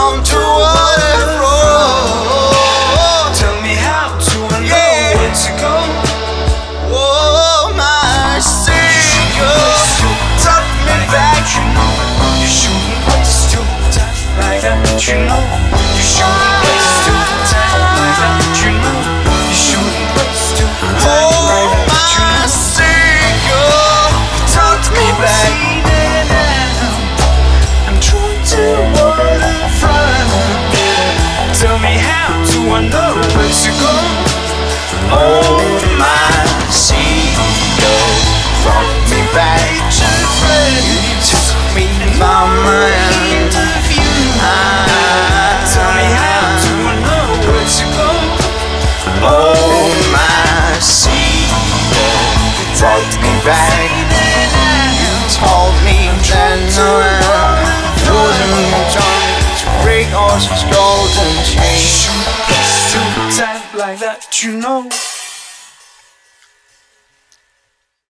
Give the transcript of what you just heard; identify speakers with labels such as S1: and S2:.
S1: down to waterfall.
S2: Tell me how to I know where to go.
S1: Oh, my Savior, tuck me back.
S2: You shouldn't waste your time like that, you know. You shouldn't waste your time like that, you know. You shouldn't waste your time like that, you know.
S1: My Savior, tuck me back.
S2: I'm trying to waterfront. Tell me how do I know where to go?
S1: Oh, my Savior, brought me back to faith. Took me by my hand.
S2: Tell me how do I know where to go?
S1: Oh, my Savior, brought me back. Told me that no wasn't trying to break all his golden chains.
S2: Too tight like that, you know.